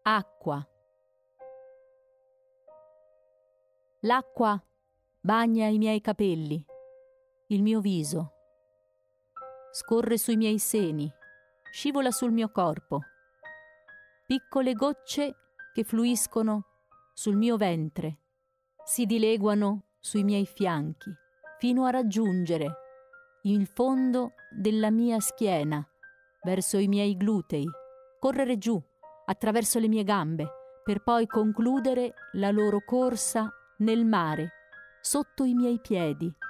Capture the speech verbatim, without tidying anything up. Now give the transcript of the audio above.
Acqua. L'acqua bagna i miei capelli, il mio viso, scorre sui miei seni, scivola sul mio corpo. Piccole gocce che fluiscono sul mio ventre, si dileguano sui miei fianchi, fino a raggiungere il fondo della mia schiena, verso i miei glutei, correre giù attraverso le mie gambe, per poi concludere la loro corsa nel mare, sotto i miei piedi,